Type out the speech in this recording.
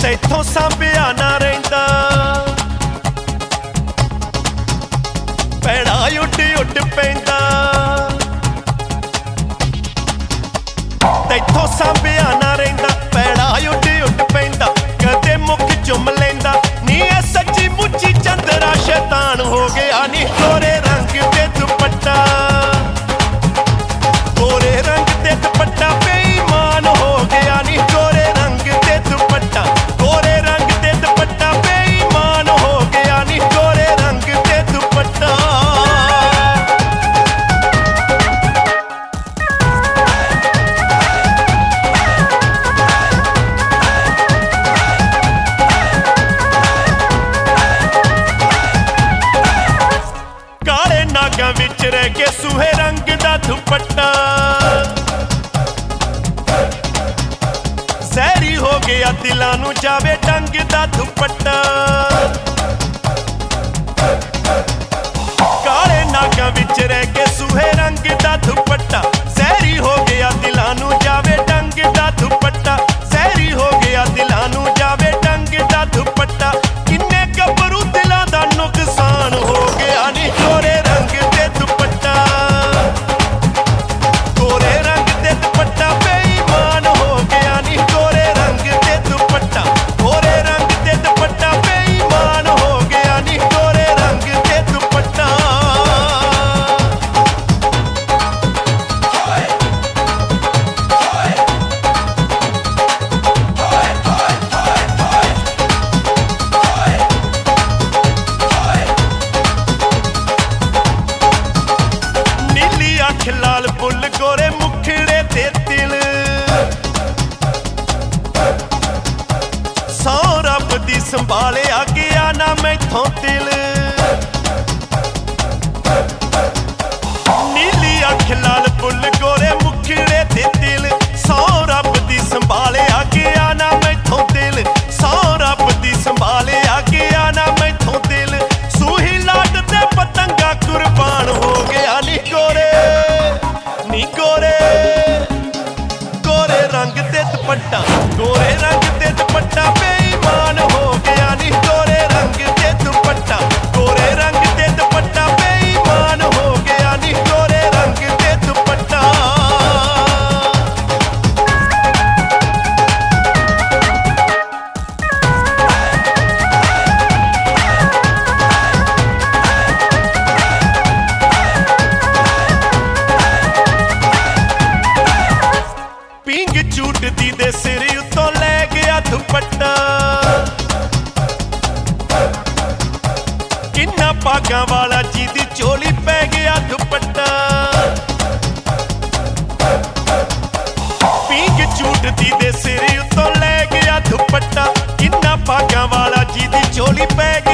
तैथों सांभिया ना रहिंदा पैड़ा उड उड पैंदा तैथों सांभिया ना रहिंदा पैड़ा उड उड पैंदा कदे मुख चुम लैंदा नी ऐ सच्ची मुच्ची चंदरा शैतान हो गया नी गोरे रंग ते दुपट्टा गोरे रंग ते दुपट्टा बेईमान हो गया नी गोरे रंग ते दुपट्टा गोरे रंग ते दुपट्टा बेईमान हो गया नी गोरे रंग ते दुपट्टा काले नागां विच रह के सूहे रंग दा दुपट्टा सहरी हो गया दिलां नूं जावे डंग दा दुपट्टा काले नागां विच रह के सूहे रंग दा दुपट्टा सहरी हो गया दिलां नूं जावे डंग दा दुपट्टा सहरी हो गया दिलां नूं जावे डंग दा दुपट्टा किन्ने गभरू दिलां दा नुकसान हो गया नी गोरे रंग ते दुपट्टा गोरे रंग ते दुपट्टा बेईमान हो गया नी गोरे रंग ते दुपट्टा गोरे रंग ते दुपट्टा बेईमान हो गया नी गोरे रंग ते दुपट्टा नीली अख लाल बुल गोरे मुखड़े ते तिल सौ रब दी संभालिया गया ना मैथों दिल नीली अख लाल बुल गोरे मुखड़े ते तिल सौ रब दी संभालिया गया ना मैथों दिल सौ रब दी संभालिया गया ना मैथों दिल सूही लाड ते पतंगा कुर्बान हो गया नी गोरे गोरे रंग ते दुपट्टा गोरे रंग ते दुपट्टा बेईमान हो गया नी गोरे रंग ते दुपट्टा गोरे रंग ते दुपट्टा बेईमान हो गया नी गोरे रंग ते दुपट्टा पिंग झूटदी दे सिर उत्तों लै गया दुपट्टा किन्ना भागां वाला जी दी चोली पै गया दुपट्टा पिंग झूटदी दे सिर उत्तों लै गया दुपट्टा किन्ना भागां वाला जी दी चोली पै